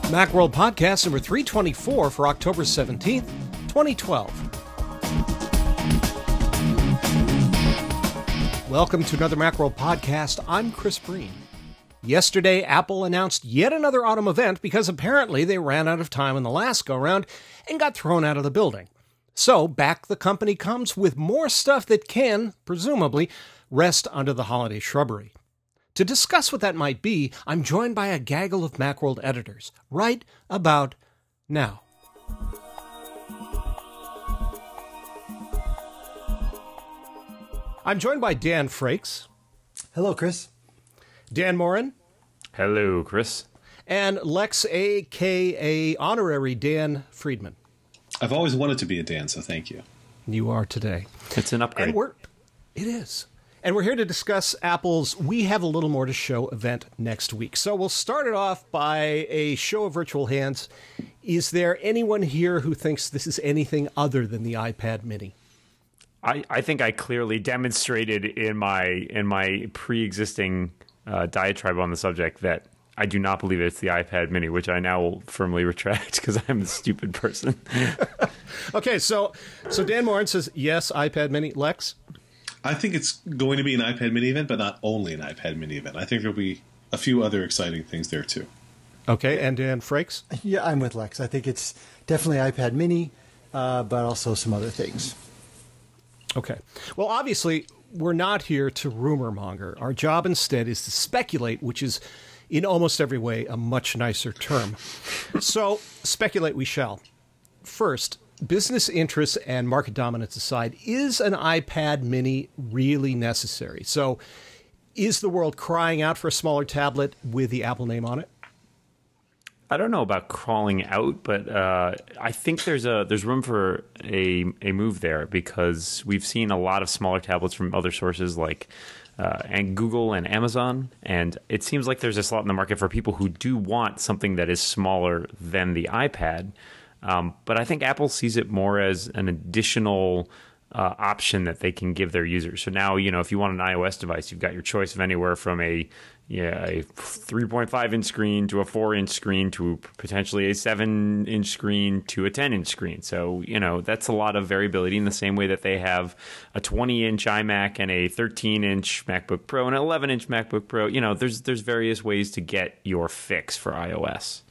Macworld Podcast number 324 for October 17th, 2012. Welcome to another Macworld Podcast. I'm Chris Breen. Yesterday, Apple announced yet another autumn event because apparently they ran out of time in the last go-round and got thrown out of the building. So, back the company comes with more stuff that can, presumably, rest under the holiday shrubbery. To discuss what that might be, I'm joined by a gaggle of Macworld editors, right about now. I'm joined by Dan Frakes. Hello, Chris. Dan Morin. Hello, Chris. And Lex, a.k.a. Honorary Dan Friedman. I've always wanted to be a Dan, so thank you. You are today. It's an upgrade. It is. And we're here to discuss Apple's We Have a Little More to Show event next week. So we'll start it off by a show of virtual hands. Is there anyone here who thinks this is anything other than the iPad mini? I think I clearly demonstrated in my pre-existing diatribe on the subject that I do not believe it's the iPad mini, which I now will firmly retract because I'm a stupid person. Okay, so Dan Morin says, yes, iPad mini. Lex? I think it's going to be an iPad mini event, but not only an iPad mini event. I think there'll be a few other exciting things there, too. Okay, and Dan Frakes? Yeah, I'm with Lex. I think it's definitely iPad mini, but also some other things. Okay. Well, obviously, we're not here to rumor monger. Our job instead is to speculate, which is, in almost every way, a much nicer term. So, speculate we shall. First, business interests and market dominance aside, is an iPad mini really necessary? So, is the world crying out for a smaller tablet with the Apple name on it? I don't know about crawling out, but I think there's room for a move there because we've seen a lot of smaller tablets from other sources like and Google and Amazon, and it seems like there's a slot in the market for people who do want something that is smaller than the iPad. But I think Apple sees it more as an additional option that they can give their users. So now, if you want an iOS device, you've got your choice of anywhere from a 3.5-inch screen to a 4-inch screen to potentially a 7-inch screen to a 10-inch screen. So, that's a lot of variability in the same way that they have a 20-inch iMac and a 13-inch MacBook Pro and an 11-inch MacBook Pro. There's various ways to get your fix for iOS.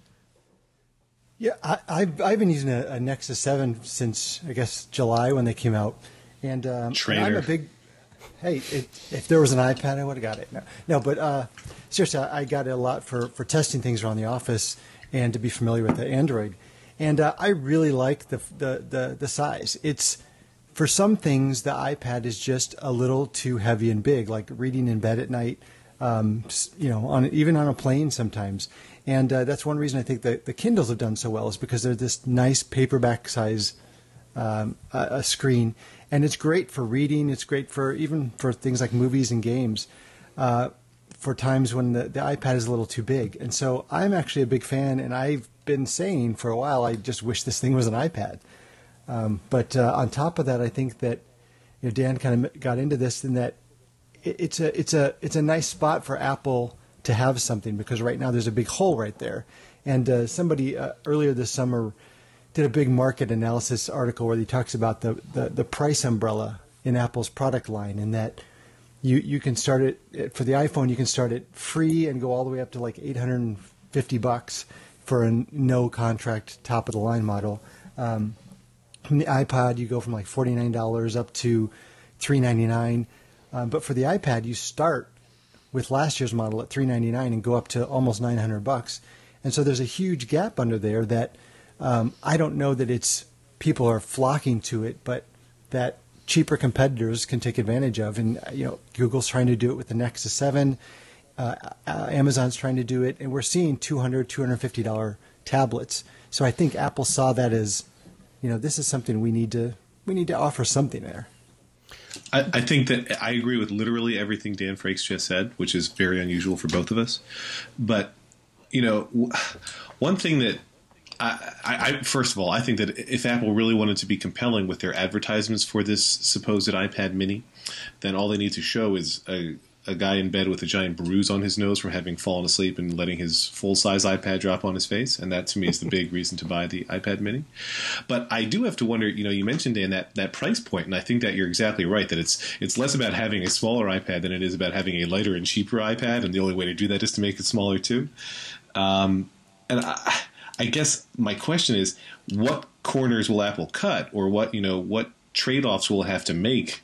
Yeah, I've been using a Nexus 7 since, I guess, July when they came out. And I'm a big... Hey, if there was an iPad, I would have got it. No, but seriously, I got it a lot for testing things around the office and to be familiar with the Android. And I really like the size. It's, for some things, the iPad is just a little too heavy and big, like reading in bed at night, even on a plane sometimes. And that's one reason I think that the Kindles have done so well is because they're this nice paperback size a screen. And it's great for reading. It's great for even for things like movies and games for times when the iPad is a little too big. And so I'm actually a big fan, and I've been saying for a while I just wish this thing was an iPad. But on top of that, I think that Dan kind of got into this in that it's a nice spot for Apple to have something because right now there's a big hole right there. And somebody earlier this summer did a big market analysis article where he talks about the price umbrella in Apple's product line, and that you can start it for the iPhone. You can start it free and go all the way up to like $850 for a no contract top of the line model. From the iPod, you go from like $49 up to $399. But for the iPad, you start with last year's model at $399 and go up to almost $900. And so there's a huge gap under there that. I don't know that people are flocking to it, but that cheaper competitors can take advantage of. And Google's trying to do it with the Nexus 7, Amazon's trying to do it, and we're seeing $200, $250 tablets. So I think Apple saw that as, this is something we need to offer something there. I think that I agree with literally everything Dan Frakes just said, which is very unusual for both of us. But one thing that. I first of all, I think that if Apple really wanted to be compelling with their advertisements for this supposed iPad mini, then all they need to show is a a guy in bed with a giant bruise on his nose from having fallen asleep and letting his full-size iPad drop on his face, and that to me is the big reason to buy the iPad mini. But I do have to wonder, you mentioned, Dan, that price point, and I think that you're exactly right, that it's less about having a smaller iPad than it is about having a lighter and cheaper iPad, and the only way to do that is to make it smaller too. And I guess my question is, what corners will Apple cut, or what trade-offs will it have to make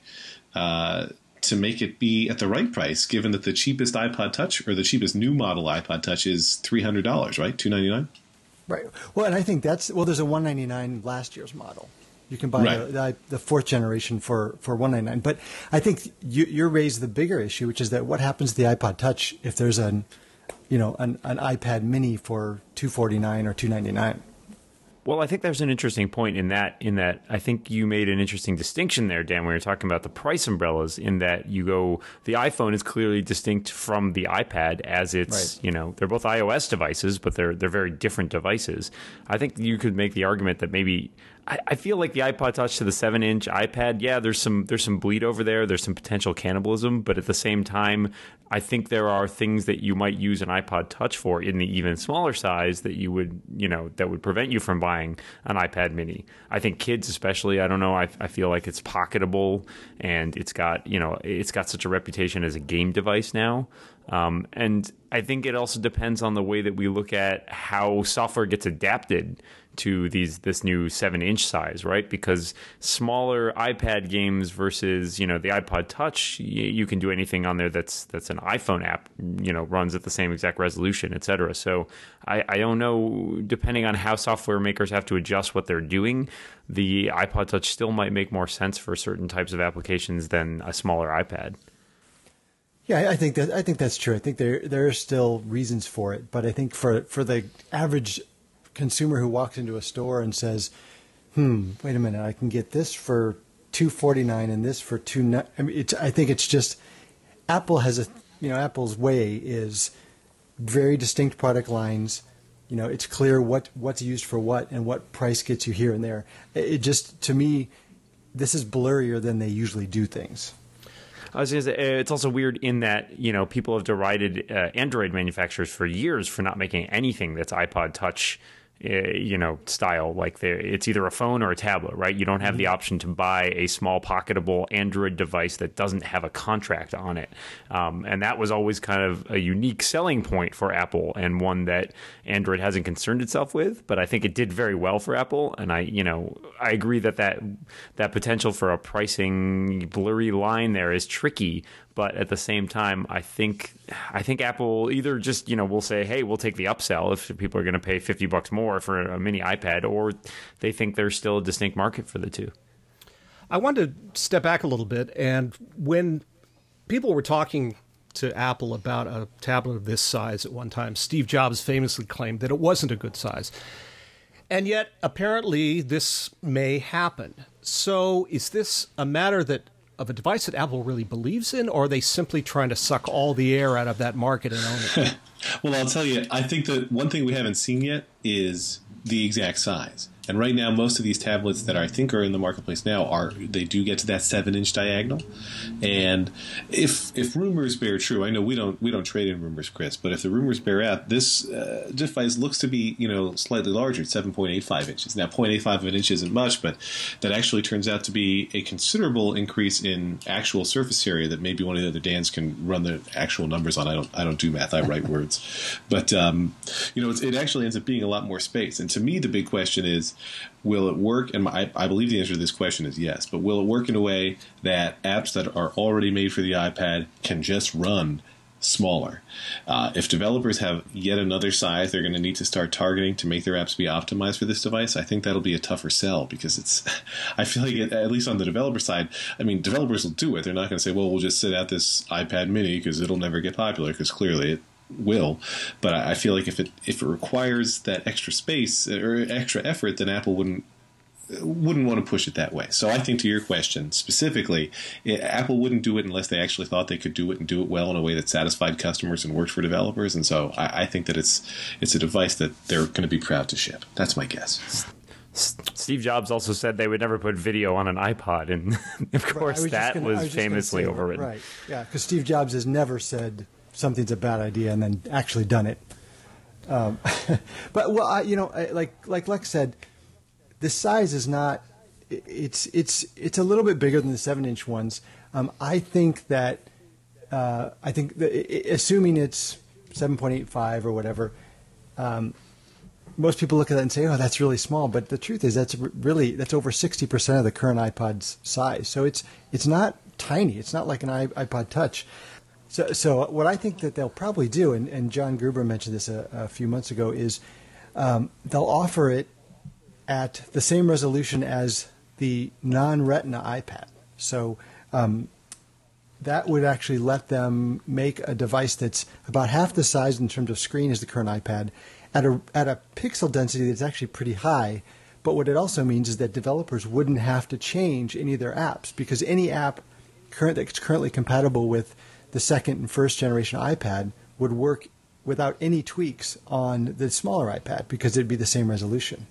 it be at the right price, given that the cheapest iPod Touch, or the cheapest new model iPod Touch, is $300, right? $299? Right. Well, and I think there's a $199 last year's model. You can buy the fourth generation for $199. But I think you raised the bigger issue, which is that what happens to the iPod Touch if there's an iPad mini for $249 or $299? Well, I think there's an interesting point in that I think you made an interesting distinction there, Dan, when you're talking about the price umbrellas, in that the iPhone is clearly distinct from the iPad, as it's, right. They're both iOS devices, but they're very different devices. I think you could make the argument that maybe, I feel like the iPod Touch to the 7-inch iPad, yeah, there's some bleed over there. There's some potential cannibalism, but at the same time, I think there are things that you might use an iPod Touch for in the even smaller size that you would, that would prevent you from buying an iPad mini. I think kids especially, I don't know, I feel like it's pocketable, and it's got such a reputation as a game device now. And I think it also depends on the way that we look at how software gets adapted to this new 7-inch size, right? Because smaller iPad games versus, the iPod Touch, you can do anything on there that's an iPhone app, runs at the same exact resolution, et cetera. So I don't know, depending on how software makers have to adjust what they're doing, the iPod Touch still might make more sense for certain types of applications than a smaller iPad. Yeah, I think that's true. I think there are still reasons for it, but I think for the average consumer who walks into a store and says, wait a minute, I can get this for $249 and this for $2. I think it's just Apple has Apple's way is very distinct product lines. It's clear what's used for what and what price gets you here and there. It just, to me, this is blurrier than they usually do things. I was going to say, it's also weird in that, people have derided Android manufacturers for years for not making anything that's iPod Touch style. Like it's either a phone or a tablet, right? You don't have the option to buy a small pocketable Android device that doesn't have a contract on it. And that was always kind of a unique selling point for Apple, and one that Android hasn't concerned itself with, but I think it did very well for Apple. And I agree that potential for a pricing blurry line there is tricky. But at the same time, I think Apple either just, will say, hey, we'll take the upsell if people are going to pay $50 more for a mini iPad, or they think there's still a distinct market for the two. I wanted to step back a little bit, and when people were talking to Apple about a tablet of this size at one time, Steve Jobs famously claimed that it wasn't a good size. And yet, apparently, this may happen. So is this a matter of a device that Apple really believes in, or are they simply trying to suck all the air out of that market and own it? Well, I'll tell you, I think that one thing we haven't seen yet is the exact size. And right now, most of these tablets that I think are in the marketplace now they do get to that 7-inch diagonal. And if rumors bear true, I know we don't trade in rumors, Chris, but if the rumors bear out, this device looks to be slightly larger, 7.85 inches. Now, 0.85 of an inch isn't much, but that actually turns out to be a considerable increase in actual surface area that maybe one of the other Dans can run the actual numbers on. I don't do math, I write words, but it actually ends up being a lot more space. And to me, the big question is, will it work? And I believe the answer to this question is yes, but will it work in a way that apps that are already made for the iPad can just run smaller? If developers have yet another size they're going to need to start targeting to make their apps be optimized for this device, I think that'll be a tougher sell, because I feel like at leleast on the developer side, developers will do it. They're not going to say, well, we'll just sit out this iPad mini because it'll never get popular, because clearly it will. But I feel like if it requires that extra space or extra effort, then Apple wouldn't want to push it that way. So I think, to your question specifically, Apple wouldn't do it unless they actually thought they could do it and do it well in a way that satisfied customers and worked for developers. And so I think that it's a device that they're going to be proud to ship. That's my guess. Steve Jobs also said they would never put video on an iPod, and of course that was famously overridden. Right, yeah, because Steve Jobs has never said something's a bad idea and then actually done it. But like Lex said, the size is not. It's a little bit bigger than the 7-inch ones. I think that assuming it's 7.85 or whatever. Most people look at that and say, "Oh, that's really small." But the truth is, that's over 60% of the current iPod's size. So it's not tiny. It's not like an iPod Touch. So what I think that they'll probably do, and John Gruber mentioned this a few months ago, is they'll offer it at the same resolution as the non-Retina iPad. So that would actually let them make a device that's about half the size in terms of screen as the current iPad, at a pixel density that's actually pretty high. But what it also means is that developers wouldn't have to change any of their apps, because any app that's currently compatible with the second and first generation iPad would work without any tweaks on the smaller iPad, because it'd be the same resolution.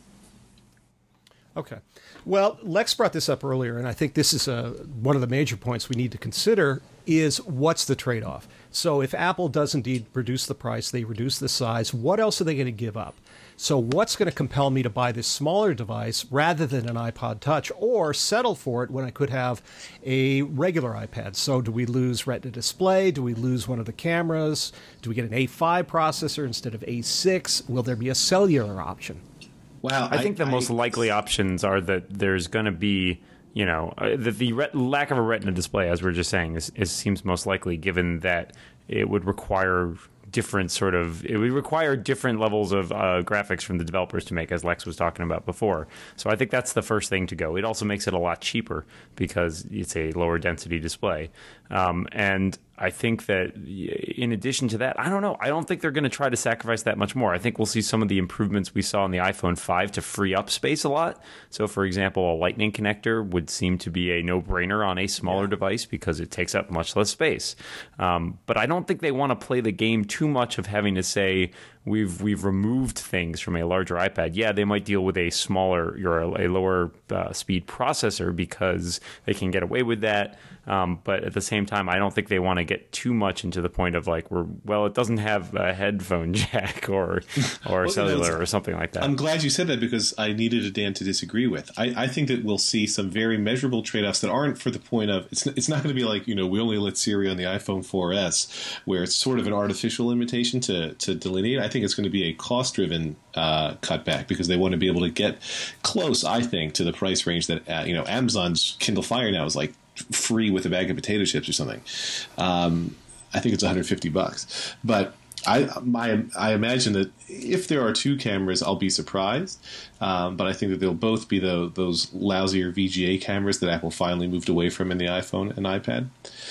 Okay. Well, Lex brought this up earlier, and I think this is one of the major points we need to consider is what's the trade-off? So if Apple does indeed reduce the price, they reduce the size, what else are they going to give up? So what's going to compel me to buy this smaller device rather than an iPod Touch, or settle for it when I could have a regular iPad? So do we lose Retina display? Do we lose one of the cameras? Do we get an A5 processor instead of A6? Will there be a cellular option? Well, I think the most likely options are that there's going to be, the lack of a Retina display, as we're just saying, seems most likely, given that it would require different levels of graphics from the developers to make, as Lex was talking about before. So I think that's the first thing to go. It also makes it a lot cheaper because it's a lower density display. And I think that in addition to that, I don't know. I don't think they're going to try to sacrifice that much more. I think we'll see some of the improvements we saw on the iPhone 5 to free up space a lot. So, for example, a Lightning connector would seem to be a no-brainer on a smaller device because it takes up much less space. But I don't think they want to play the game too much of having to say, we've removed things from a larger iPad. Yeah, they might deal with a smaller or a lower speed processor because they can get away with that. But at the same time, I don't think they want to get too much into the point of like, it doesn't have a headphone jack or cellular or something like that. I'm glad you said that because I needed a Dan to disagree with. I think that we'll see some very measurable trade-offs that aren't for the point of, it's not going to be like, we only let Siri on the iPhone 4S, where it's sort of an artificial limitation to delineate. I think it's going to be a cost-driven cutback because they want to be able to get close, I think, to the price range that, Amazon's Kindle Fire now is like free with a bag of potato chips or something. I think it's $150, but I imagine that if there are two cameras, I'll be surprised. But I think that they'll both be those lousier VGA cameras that Apple finally moved away from in the iPhone and iPad.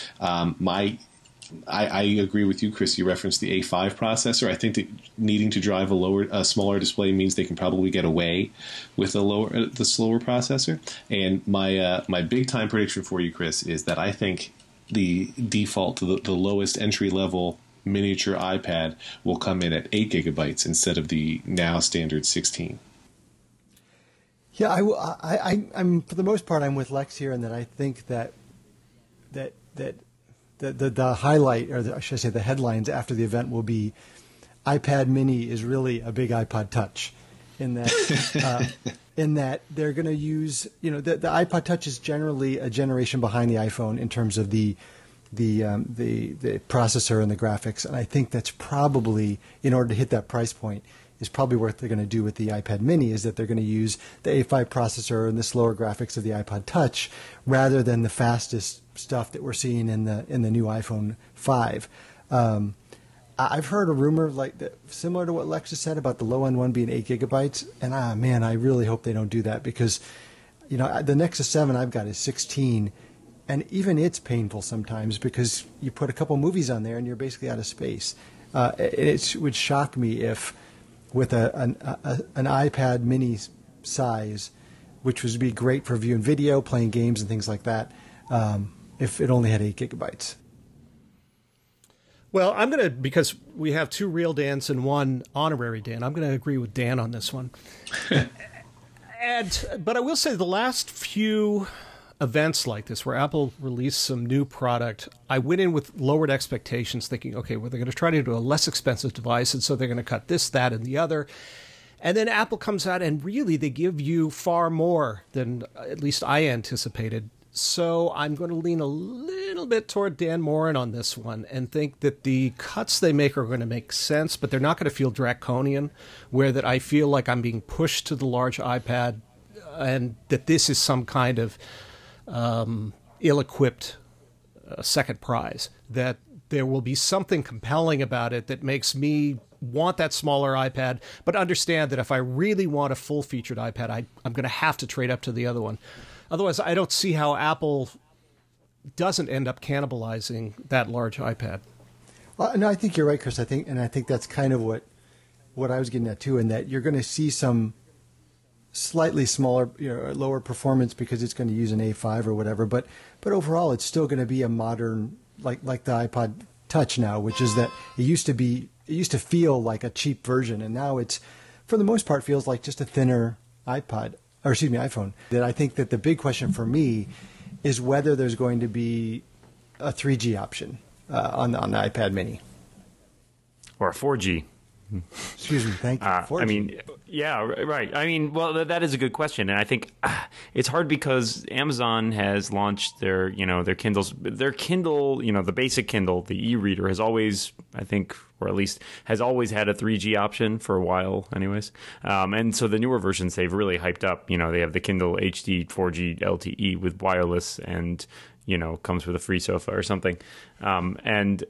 I agree with you, Chris. You referenced the A5 processor. I think that needing to drive a smaller display means they can probably get away with the slower processor. And my big time prediction for you, Chris, is that I think the default to the lowest entry level miniature iPad will come in at 8 gigabytes instead of the now standard 16. Yeah, I'm for the most part I'm with Lex here, in that I think that the highlight, or I should say the headlines after the event will be iPad Mini is really a big iPod Touch, in that they're going to use, the iPod Touch is generally a generation behind the iPhone in terms of the processor and the graphics, and I think that's probably, in order to hit that price point, is probably what they're going to do with the iPad Mini, is that they're going to use the A5 processor and the slower graphics of the iPod Touch rather than the fastest stuff that we're seeing in the new iPhone 5. I've heard a rumor like that, similar to what Lex just said about the low end one being 8 gigabytes, and I really hope they don't do that, because the Nexus 7 I've got is 16, and even it's painful sometimes because you put a couple movies on there and you're basically out of space. It would shock me if, with an iPad Mini size, which would be great for viewing video, playing games, and things like that, if it only had 8 gigabytes. Well, because we have two real Dans and one honorary Dan, I'm going to agree with Dan on this one. But I will say the last few events like this where Apple released some new product, I went in with lowered expectations thinking, okay, well, they're going to try to do a less expensive device, and so they're going to cut this, that, and the other. And then Apple comes out and really they give you far more than at least I anticipated. So I'm going to lean a little bit toward Dan Moren on this one and think that the cuts they make are going to make sense, but they're not going to feel draconian, where that I feel like I'm being pushed to the large iPad and that this is some kind of ill-equipped second prize, that there will be something compelling about it that makes me want that smaller iPad, but understand that if I really want a full-featured iPad, I'm going to have to trade up to the other one. Otherwise, I don't see how Apple doesn't end up cannibalizing that large iPad. Well, no, I think you're right, Chris. I think that's kind of what I was getting at too, in that you're going to see some slightly smaller, lower performance because it's going to use an A5 or whatever. But overall, it's still going to be a modern, like the iPod Touch now, which is that it used to feel like a cheap version, and now it's, for the most part, feels like just a thinner iPhone. That I think that the big question for me is whether there's going to be a 3G option on the iPad Mini or a 4G. Excuse me, thank you. 4G. I mean, yeah, right. I mean, well, that is a good question, and I think it's hard because Amazon has launched their Kindles, their Kindle, the basic Kindle, the e-reader has always, I think, or at least has always had a 3G option for a while, anyways. And so the newer versions they've really hyped up. They have the Kindle HD 4G LTE with wireless, and comes with a free sofa or something. And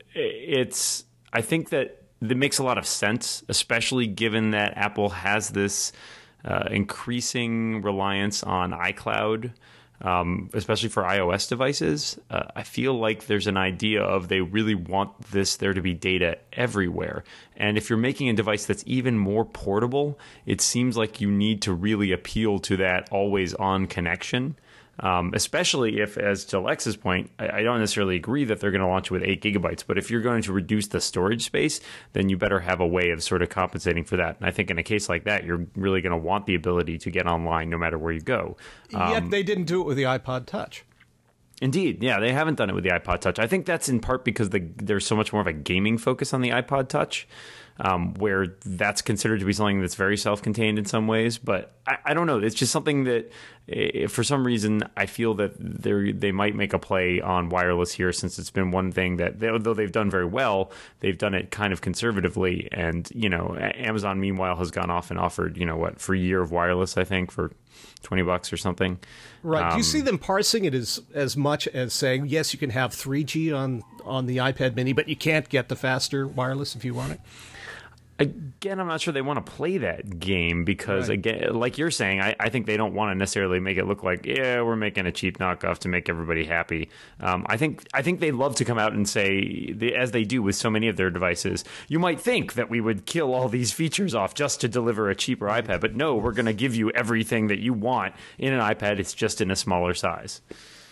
I think that makes a lot of sense, especially given that Apple has this increasing reliance on iCloud, especially for iOS devices. I feel like there's an idea of they really want there to be data everywhere. And if you're making a device that's even more portable, it seems like you need to really appeal to that always-on connection. Especially if, as to Lex's point, I don't necessarily agree that they're going to launch it with 8 gigabytes, but if you're going to reduce the storage space, then you better have a way of sort of compensating for that. And I think in a case like that, you're really going to want the ability to get online no matter where you go. Yet they didn't do it with the iPod Touch. Indeed, yeah, they haven't done it with the iPod Touch. I think that's in part because there's so much more of a gaming focus on the iPod Touch. Where that's considered to be something that's very self-contained in some ways. But I don't know. It's just something that, for some reason, I feel that they might make a play on wireless here, since it's been one thing that, though they've done very well, they've done it kind of conservatively. And, Amazon, meanwhile, has gone off and offered, free year of wireless, I think, for $20 or something. Right. Do you see them parsing it as much as saying, yes, you can have 3G on the iPad Mini, but you can't get the faster wireless if you want it? Again, I'm not sure they want to play that game because, again, like you're saying, I think they don't want to necessarily make it look like, yeah, we're making a cheap knockoff to make everybody happy. I think they'd love to come out and say, as they do with so many of their devices, you might think that we would kill all these features off just to deliver a cheaper iPad, but no, we're going to give you everything that you want in an iPad. It's just in a smaller size.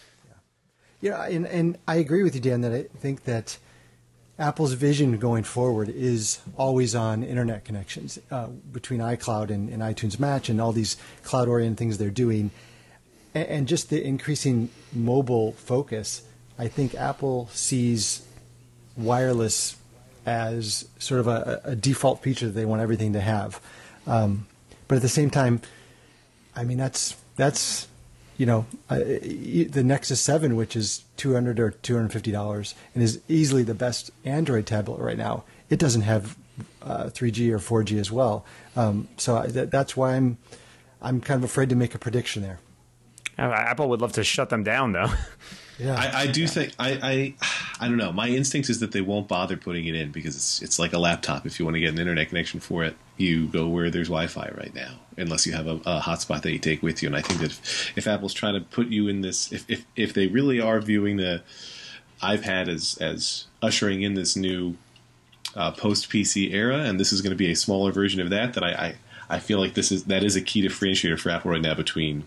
Yeah, and I agree with you, Dan, that I think that Apple's vision going forward is always on internet connections between iCloud and iTunes Match and all these cloud-oriented things they're doing. And just the increasing mobile focus, I think Apple sees wireless as sort of a default feature that they want everything to have. But at the same time, I mean, that's the Nexus 7, which is $200 or $250 and is easily the best Android tablet right now. It doesn't have 3G or 4G as well. So that's why I'm kind of afraid to make a prediction there. Apple would love to shut them down, though. Yeah, I do think I don't know. My instinct is that they won't bother putting it in because it's like a laptop. If you want to get an internet connection for it, you go where there's Wi-Fi right now, unless you have a hotspot that you take with you. And I think that if Apple's trying to put you in this, if they really are viewing the iPad as ushering in this new post PC era, and this is going to be a smaller version of that, then I feel like that is a key differentiator for Apple right now between.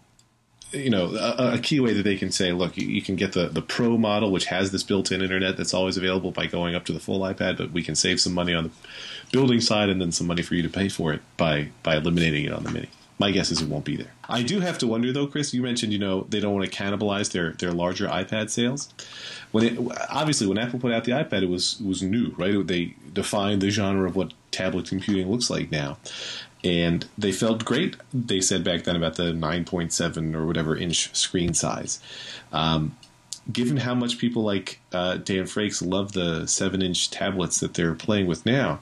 A key way that they can say, look, you can get the Pro model, which has this built-in internet that's always available by going up to the full iPad, but we can save some money on the building side and then some money for you to pay for it by eliminating it on the Mini. My guess is it won't be there. I do have to wonder, though, Chris, you mentioned, they don't want to cannibalize their larger iPad sales. Obviously, when Apple put out the iPad, it was new, right? They defined the genre of what tablet computing looks like now. And they felt great, they said back then, about the 9.7 or whatever inch screen size. Given how much people like Dan Frakes love the 7-inch tablets that they're playing with now,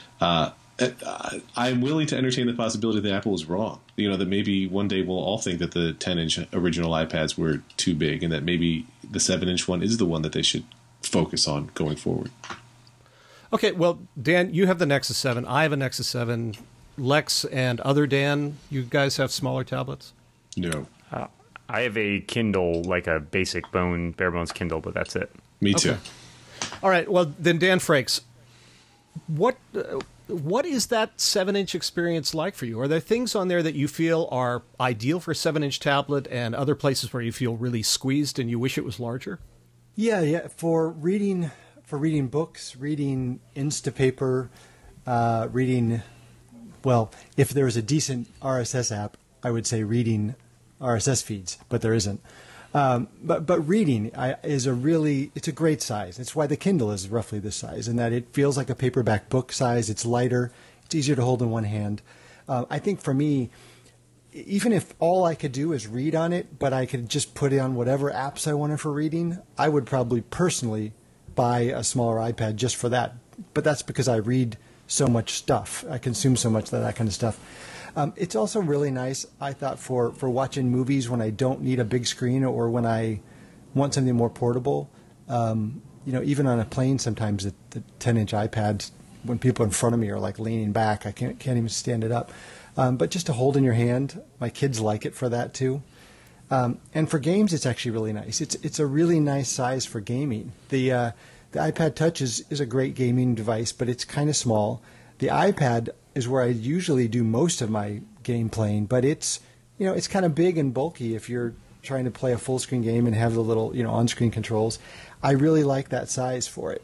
I'm willing to entertain the possibility that Apple was wrong. That maybe one day we'll all think that the 10-inch original iPads were too big, and that maybe the 7-inch one is the one that they should focus on going forward. Okay, well, Dan, you have the Nexus 7. I have a Nexus 7. Lex and other Dan, you guys have smaller tablets? No. I have a Kindle, like a basic bare bones Kindle, but that's it. Me too. Okay. All right, well, then Dan Frakes, what is that 7-inch experience like for you? Are there things on there that you feel are ideal for a 7-inch tablet and other places where you feel really squeezed and you wish it was larger? Yeah. For reading books, reading Instapaper, reading... Well, if there was a decent RSS app, I would say reading RSS feeds, but there isn't. But reading it's a great size. It's why the Kindle is roughly this size, in that it feels like a paperback book size. It's lighter. It's easier to hold in one hand. I think for me, even if all I could do is read on it, but I could just put on whatever apps I wanted for reading, I would probably personally buy a smaller iPad just for that. But that's because I read so much stuff. I consume so much that kind of stuff. It's also really nice, I thought, for watching movies when I don't need a big screen or when I want something more portable. Even on a plane, sometimes the 10-inch iPad, when people in front of me are like leaning back, I can't even stand it up. But just to hold in your hand, my kids like it for that too. And for games, it's actually really nice. It's a really nice size for gaming. The iPad Touch is a great gaming device, but it's kind of small. The iPad is where I usually do most of my game playing, but it's kind of big and bulky if you're trying to play a full screen game and have the little on-screen controls. I really like that size for it.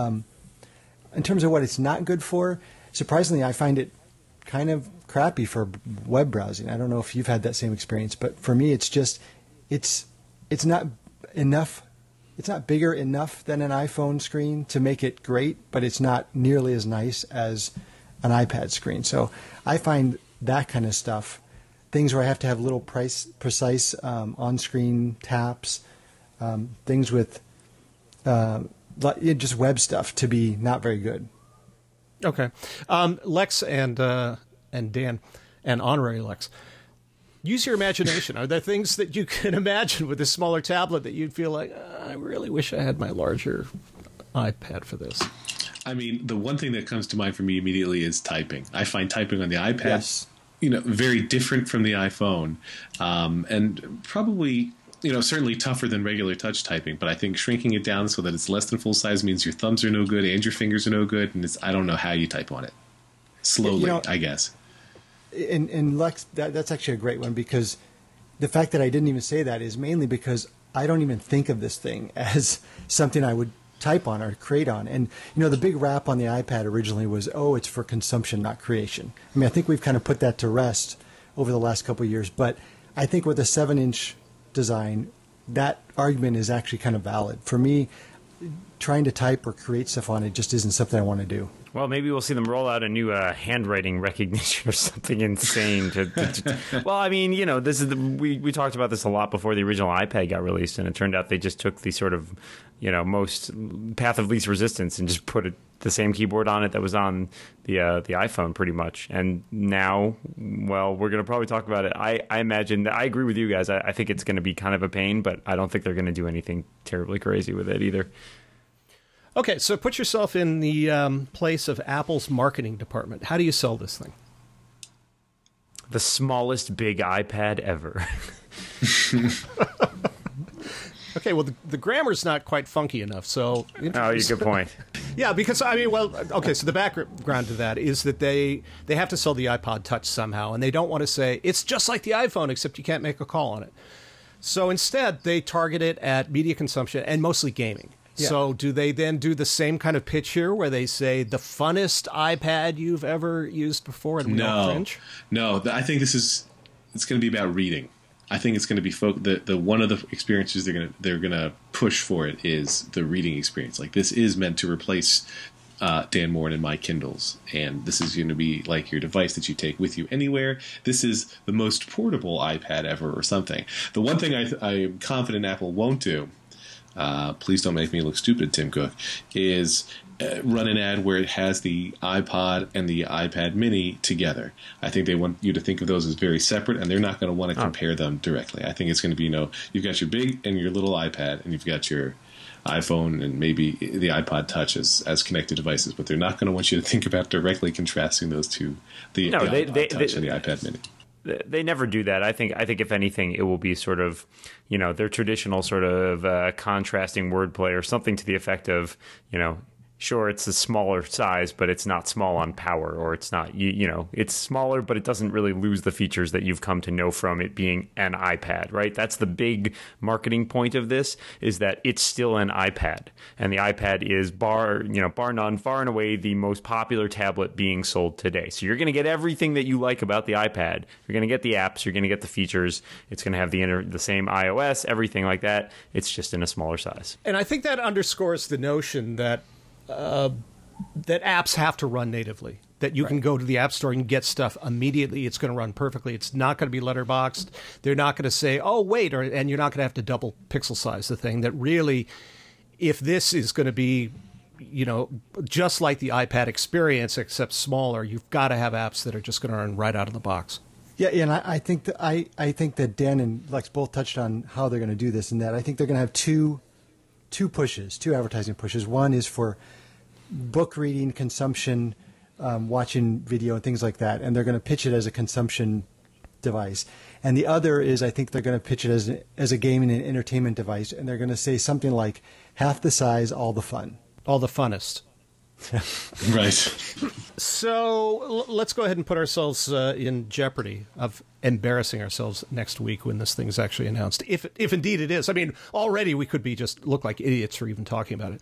In terms of what it's not good for, surprisingly, I find it kind of crappy for web browsing. I don't know if you've had that same experience, but for me, it's not enough. It's not bigger enough than an iPhone screen to make it great, but it's not nearly as nice as an iPad screen. So I find that kind of stuff, things where I have to have little precise on-screen taps, things with just web stuff, to be not very good. Okay. Lex and Dan, and honorary Lex, use your imagination. Are there things that you can imagine with a smaller tablet that you'd feel like, I really wish I had my larger iPad for this? I mean, the one thing that comes to mind for me immediately is typing. I find typing on the iPad, very different from the iPhone, and probably, certainly tougher than regular touch typing. But I think shrinking it down so that it's less than full size means your thumbs are no good and your fingers are no good, and I don't know how you type on it. Slowly, I guess. And Lex, that's actually a great one, because the fact that I didn't even say that is mainly because I don't even think of this thing as something I would type on or create on. And, the big rap on the iPad originally was, it's for consumption, not creation. I mean, I think we've kind of put that to rest over the last couple of years. But I think with the 7-inch design, that argument is actually kind of valid. For me, trying to type or create stuff on it just isn't something I want to do. Well, maybe we'll see them roll out a new handwriting recognition or something insane. Well, I mean, this is we talked about this a lot before the original iPad got released, and it turned out they just took the sort of most path of least resistance and just put the same keyboard on it that was on the iPhone, pretty much. And now, well, we're going to probably talk about it. I imagine I agree with you guys. I think it's going to be kind of a pain, but I don't think they're going to do anything terribly crazy with it either. Okay, so put yourself in the place of Apple's marketing department. How do you sell this thing? The smallest big iPad ever. Okay, well, the grammar's not quite funky enough, so... Oh, you good point. Yeah, because, so the background to that is that they have to sell the iPod Touch somehow, and they don't want to say, it's just like the iPhone, except you can't make a call on it. So instead, they target it at media consumption and mostly gaming. Yeah. So do they then do the same kind of pitch here where they say the funnest iPad you've ever used before and we don't cringe? No, I think this is it's going to be about reading. I think it's going to be the one of the experiences they're gonna push for it is the reading experience. Like, this is meant to replace Dan Moren and my Kindles, and this is going to be like your device that you take with you anywhere. This is the most portable iPad ever, or something. The one thing I'm confident Apple won't do, please don't make me look stupid, Tim Cook, is run an ad where it has the iPod and the iPad mini together. I think they want you to think of those as very separate, and they're not going to want to compare them directly. I think it's going to be, you've got your big and your little iPad, and you've got your iPhone and maybe the iPod Touch as connected devices, but they're not going to want you to think about directly contrasting those two, the iPod Touch and the iPad mini. They never do that. I think if anything, it will be sort of, their traditional sort of contrasting wordplay or something to the effect of, sure, it's a smaller size, but it's not small on power, or it's not, it's smaller, but it doesn't really lose the features that you've come to know from it being an iPad, right? That's the big marketing point of this, is that it's still an iPad, and the iPad is bar none, far and away the most popular tablet being sold today. So you're going to get everything that you like about the iPad. You're going to get the apps, you're going to get the features. It's going to have the same iOS, everything like that. It's just in a smaller size. And I think that underscores the notion that apps have to run natively, that you can go to the App Store and get stuff immediately. It's going to run perfectly. It's not going to be letterboxed. They're not going to say, oh, wait, and you're not going to have to double pixel size the thing. That really, if this is going to be, just like the iPad experience, except smaller, you've got to have apps that are just going to run right out of the box. Yeah, and I think that I think that Dan and Lex both touched on how they're going to do this, and that I think they're going to have two advertising pushes. One is for book reading, consumption, watching video and things like that, and they're going to pitch it as a consumption device. And the other is, I think they're going to pitch it as a gaming and entertainment device, and they're going to say something like half the size, all the fun. All the funnest. Right. So let's go ahead and put ourselves in jeopardy of embarrassing ourselves next week when this thing's actually announced. If indeed it is. I mean, already we could just look like idiots for even talking about it.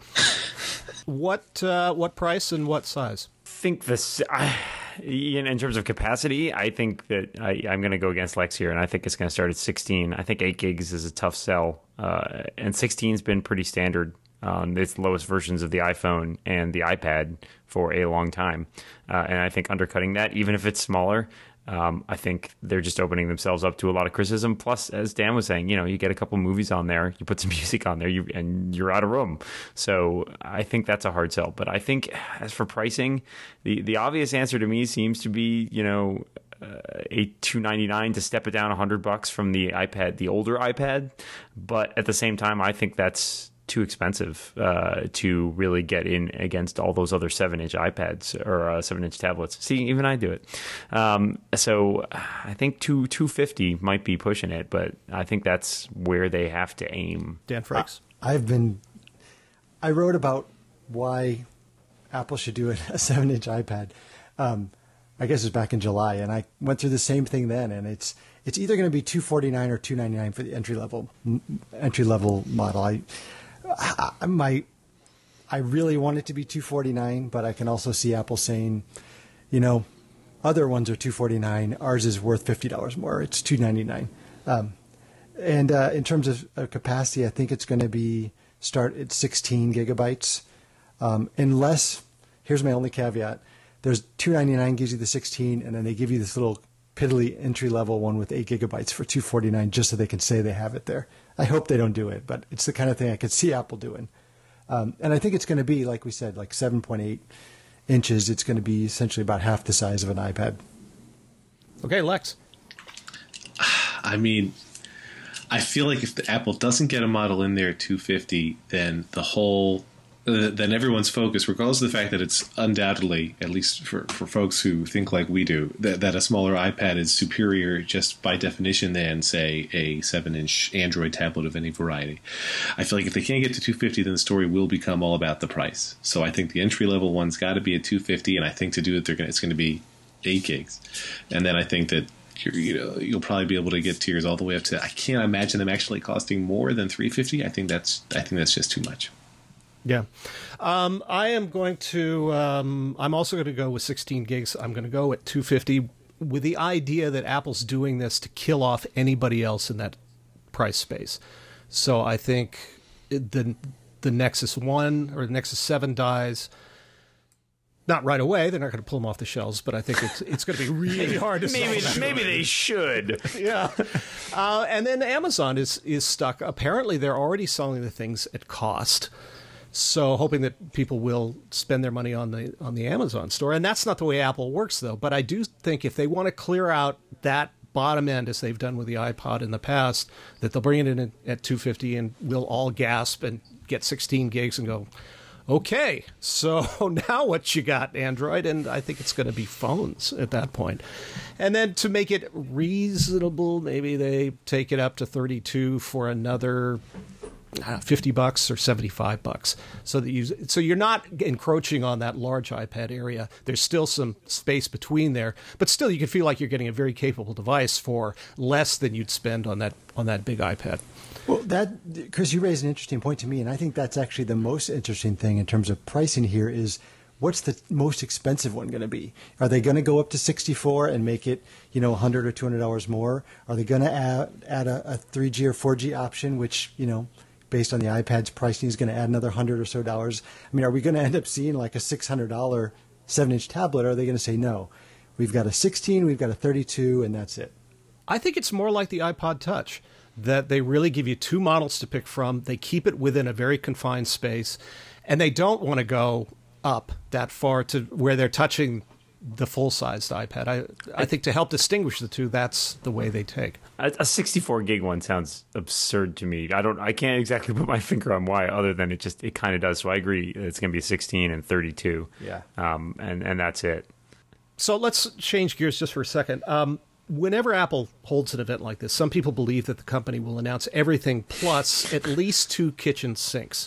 What price and what size? I think in terms of capacity, I think that I'm going to go against Lex here, and I think it's going to start at 16. I think 8 gigs is a tough sell, and 16's been pretty standard. It's the lowest versions of the iPhone and the iPad for a long time. And I think undercutting that, even if it's smaller, I think they're just opening themselves up to a lot of criticism. Plus, as Dan was saying, you get a couple movies on there, you put some music on there, and you're out of room. So I think that's a hard sell. But I think as for pricing, the obvious answer to me seems to be, a $299 to step it down $100 from the iPad, the older iPad. But at the same time, I think that's too expensive to really get in against all those other 7-inch iPads or 7-inch tablets. See, even I do it. So I think $250 might be pushing it, but I think that's where they have to aim. Dan Frakes? I wrote about why Apple should do a 7-inch iPad. I guess it was back in July, and I went through the same thing then, and it's either going to be $249 or $299 for the entry level model. I really want it to be $249, but I can also see Apple saying, other ones are $249. Ours is worth $50 more. It's $299. And in terms of capacity, I think it's going to start at 16 gigabytes. Unless, here's my only caveat: there's $299 gives you the 16, and then they give you this little piddly entry level one with 8 gigabytes for $249, just so they can say they have it there. I hope they don't do it, but it's the kind of thing I could see Apple doing. And I think it's going to be, like we said, like 7.8 inches. It's going to be essentially about half the size of an iPad. Okay, Lex. I mean, I feel like if the Apple doesn't get a model in there at $250, then then everyone's focus, regardless of the fact that it's undoubtedly, at least for folks who think like we do, that a smaller iPad is superior just by definition than, say, a 7-inch Android tablet of any variety. I feel like if they can't get to $250, then the story will become all about the price. So I think the entry-level one's got to be at $250, and I think to do it, it's going to be 8 gigs. And then I think that you'll probably be able to get tiers all the way up to, I can't imagine them actually costing more than $350. I think that's just too much. Yeah. I am going to, I'm also going to go with 16 gigs. I'm going to go at $250. with the idea that Apple's doing this to kill off anybody else in that price space. So I think the Nexus 1 or the Nexus 7 dies. Not right away. They're not going to pull them off the shelves, but I think it's going to be really hard to sell. Maybe they should. Yeah. And then Amazon is stuck. Apparently, they're already selling the things at cost. So hoping that people will spend their money on the Amazon store. And that's not the way Apple works, though. But I do think if they want to clear out that bottom end, as they've done with the iPod in the past, that they'll bring it in at $250 and we'll all gasp and get 16 gigs and go, okay, so now what you got, Android? And I think it's going to be phones at that point. And then to make it reasonable, maybe they take it up to 32 for another $50 or $75, so you're not encroaching on that large iPad area. There's still some space between there, but still you can feel like you're getting a very capable device for less than you'd spend on that big iPad. Well, Chris, you raised an interesting point to me, and I think that's actually the most interesting thing in terms of pricing here is what's the most expensive one going to be? Are they going to go up to 64 and make it, $100 or $200 more? Are they going to add a 3G or 4G option, which, based on the iPad's pricing is going to add another $100 or so? I mean, are we going to end up seeing like a $600 7-inch tablet? Or are they going to say, no, we've got a 16, we've got a 32, and that's it? I think it's more like the iPod Touch, that they really give you two models to pick from. They keep it within a very confined space, and they don't want to go up that far to where they're touching the full-sized iPad. I think to help distinguish the two, that's the way they take. A 64 gig one sounds absurd to me. I can't exactly put my finger on why, other than it kind of does. So I agree, it's going to be 16 and 32. Yeah. And that's it. So let's change gears just for a second. Whenever Apple holds an event like this, some people believe that the company will announce everything plus at least 2 kitchen sinks.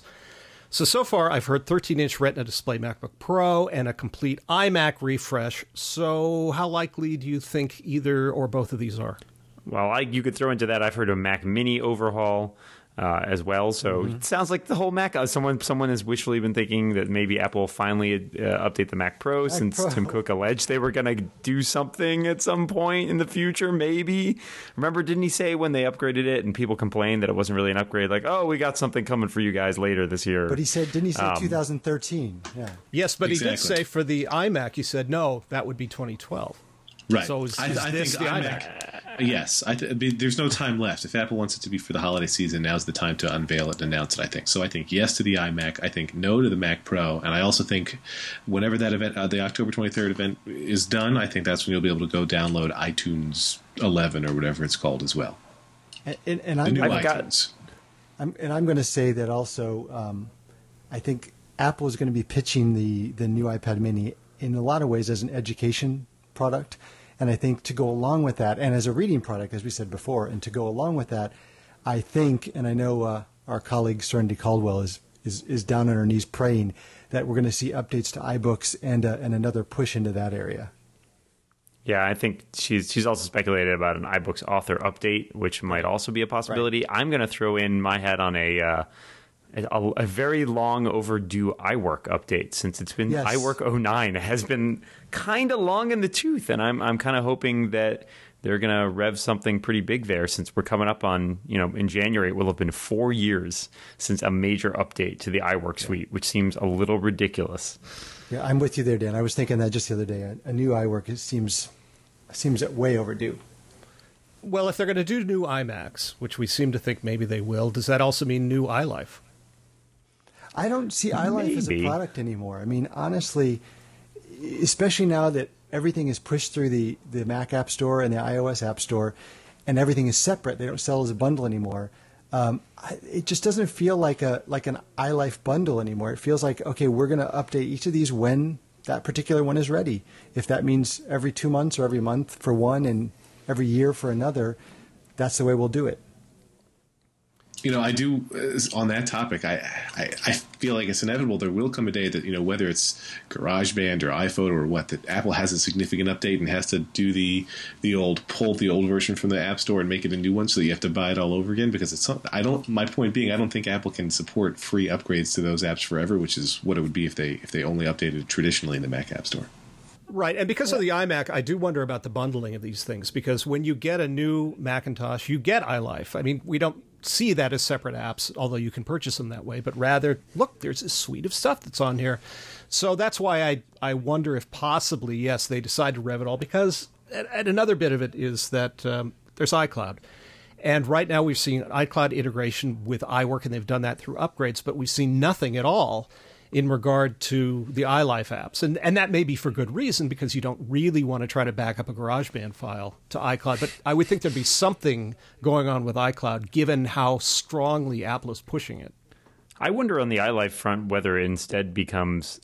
So far, I've heard 13-inch Retina display MacBook Pro and a complete iMac refresh. So how likely do you think either or both of these are? Well, you could throw into that. I've heard a Mac Mini overhaul as well. So It sounds like the whole Mac. Someone has wishfully been thinking that maybe Apple will finally update the Mac Pro, since Tim Cook alleged they were going to do something at some point in the future. Maybe. Remember, didn't he say when they upgraded it and people complained that it wasn't really an upgrade, like, oh, we got something coming for you guys later this year? But didn't he say 2013? Yeah. Yes, but exactly. He did say for the iMac, he said no, that would be 2012. Right. So I think the iMac? Yes. There's no time left. If Apple wants it to be for the holiday season, now's the time to unveil it and announce it, I think. So I think yes to the iMac. I think no to the Mac Pro. And I also think whenever that event, the October 23rd event is done, I think that's when you'll be able to go download iTunes 11 or whatever it's called as well. And the new iTunes. I'm going to say that also I think Apple is going to be pitching the new iPad mini in a lot of ways as an education product. And I think to go along with that, and as a reading product, as we said before, and to go along with that, I think, and I know our colleague Serenity Caldwell is down on her knees praying that we're going to see updates to iBooks and another push into that area. Yeah, I think she's also speculated about an iBooks author update, which might also be a possibility. Right. I'm going to throw in my hat on a very long overdue iWork update, since it's been iWork 09. It has been kind of long in the tooth, and I'm kind of hoping that they're going to rev something pretty big there, since we're coming up on, in January, it will have been 4 years since a major update to the iWork suite, which seems a little ridiculous. Yeah, I'm with you there, Dan. I was thinking that just the other day. A new iWork seems way overdue. Well, if they're going to do new iMacs, which we seem to think maybe they will, does that also mean new iLife? I don't see iLife as a product anymore. I mean, honestly, especially now that everything is pushed through the Mac App Store and the iOS App Store, and everything is separate. They don't sell as a bundle anymore. It just doesn't feel like an iLife bundle anymore. It feels like, okay, we're going to update each of these when that particular one is ready. If that means every 2 months or every month for one and every year for another, that's the way we'll do it. I do, on that topic, I feel like it's inevitable. There will come a day that, whether it's GarageBand or iPhone or what, that Apple has a significant update and has to do pull the old version from the App Store and make it a new one, so that you have to buy it all over again, because it's something. My point being, I don't think Apple can support free upgrades to those apps forever, which is what it would be if they only updated traditionally in the Mac App Store. Right, and because of the iMac, I do wonder about the bundling of these things, because when you get a new Macintosh, you get iLife. I mean, we don't see that as separate apps, although you can purchase them that way, but rather, look, there's a suite of stuff that's on here. So that's why I wonder if possibly, yes, they decide to rev it all, because and another bit of it is that there's iCloud. And right now we've seen iCloud integration with iWork, and they've done that through upgrades, but we've seen nothing at all in regard to the iLife apps. And that may be for good reason, because you don't really want to try to back up a GarageBand file to iCloud. But I would think there'd be something going on with iCloud, given how strongly Apple is pushing it. I wonder on the iLife front whether it instead becomes,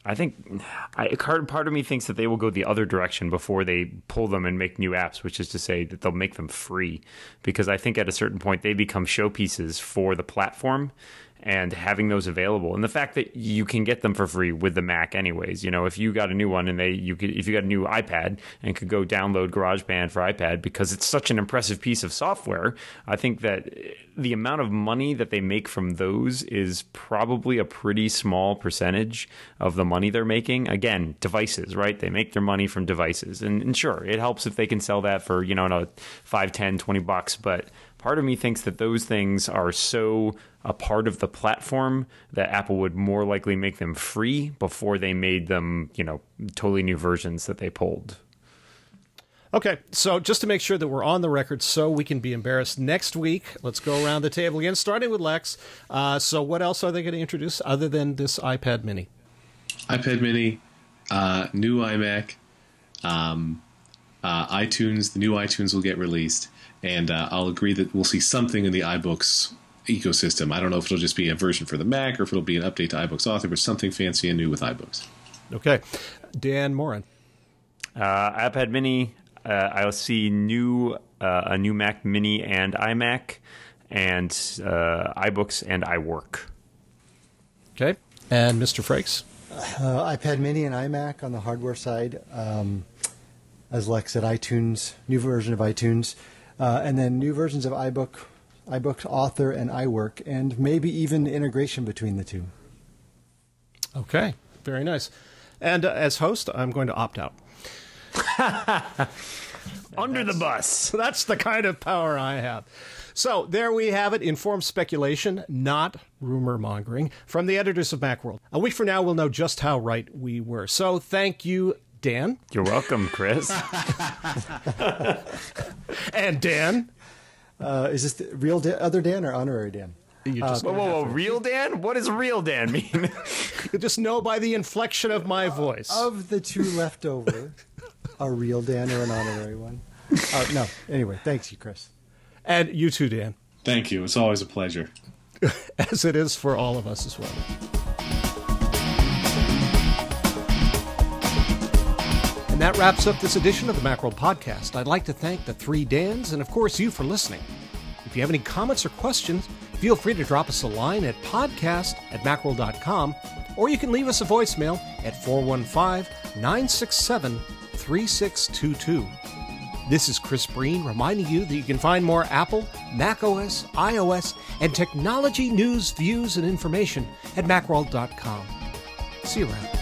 part of me thinks that they will go the other direction before they pull them and make new apps, which is to say that they'll make them free. Because I think at a certain point they become showpieces for the platform, and having those available, and the fact that you can get them for free with the Mac anyways. You know, if you got a new one and if you got a new iPad and could go download GarageBand for iPad because it's such an impressive piece of software, I think that the amount of money that they make from those is probably a pretty small percentage of the money they're making. Again, devices, right? They make their money from devices. And sure, it helps if they can sell that for, $5, $10, $20, but part of me thinks that those things are so a part of the platform that Apple would more likely make them free before they made them, totally new versions that they pulled. Okay, so just to make sure that we're on the record so we can be embarrassed next week, let's go around the table again, starting with Lex. So what else are they going to introduce other than this iPad mini? iPad mini, new iMac, iTunes, the new iTunes will get released, and I'll agree that we'll see something in the iBooks ecosystem. I don't know if it'll just be a version for the Mac or if it'll be an update to iBooks Author, but something fancy and new with iBooks. Okay. Dan Morin. iPad mini, I'll see a new Mac mini and iMac, and iBooks and iWork. Okay. And Mr. Frakes? iPad mini and iMac on the hardware side. As Lex said, iTunes, new version of iTunes, and then new versions of iBooks Author and iWork, and maybe even integration between the two. Okay, very nice. And as host, I'm going to opt out. Under the bus. That's the kind of power I have. So there we have it, informed speculation, not rumor mongering, from the editors of Macworld. A week from now, we'll know just how right we were. So thank you, Dan. You're welcome, Chris. And Dan. Is this the real other Dan or honorary Dan? Whoa, real Dan? What does real Dan mean? You just know by the inflection of my voice. Of the two left over, a real Dan or an honorary one? No. Anyway, thanks you, Chris. And you too, Dan. Thank you. It's always a pleasure. As it is for all of us as well. And that wraps up this edition of the Macworld Podcast. I'd like to thank the three Dans and, of course, you for listening. If you have any comments or questions, feel free to drop us a line at podcast@macworld.com, or you can leave us a voicemail at 415-967-3622. This is Chris Breen reminding you that you can find more Apple, macOS, iOS, and technology news, views, and information at macworld.com. See you around.